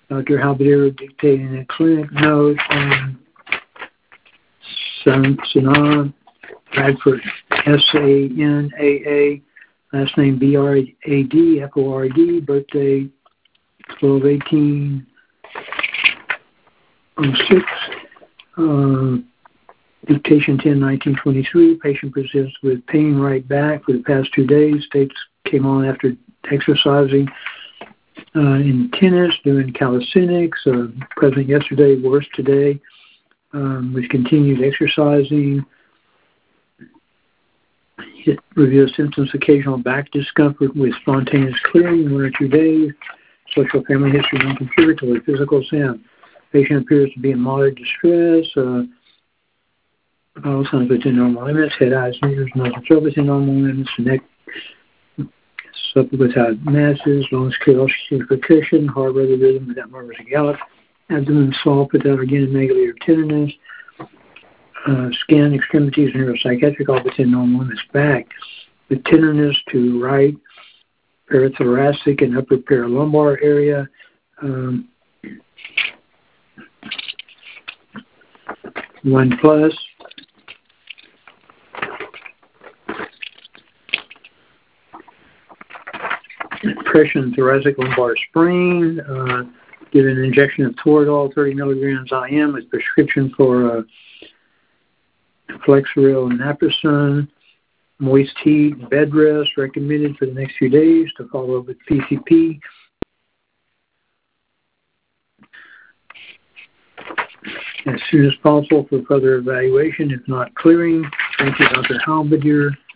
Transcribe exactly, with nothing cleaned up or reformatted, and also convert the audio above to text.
Doctor Halberdier dictating a clinic note on Sanaa Bradford, S A N A A, last name B R A D, F O R D, birthday twelve eighteen oh six, uh, dictation ten nineteen twenty-three. Patient persists with pain right back for the past two days. States came on after exercising uh, in tennis, doing calisthenics, uh, present yesterday, worse today, um, which continued exercising. It reveals symptoms, occasional back discomfort with spontaneous clearing in one or two days. Social family history non-contributory, physical exam. Patient appears to be in moderate distress. Uh, all signs within normal limits. Head, eyes, ears, nose, and throat within normal limits. Neck supple without masses. Lungs clear, oxygen percussion. Heart rate rhythm without murmurs and gallops. Abdomen soft without again megaly or tenderness. Uh, skin, extremities, neuropsychiatric, all within normal limits. Back with tenderness to right, parathoracic and upper paralumbar area. Um, one plus. Depression, thoracic lumbar sprain. Uh, give an injection of Toradol, thirty milligrams I M with prescription for uh, Flexeril and Naproxen. Moist heat, bed rest recommended for the next few days to follow up with P C P. As soon as possible for further evaluation, if not clearing. Thank you, Doctor Halberdier.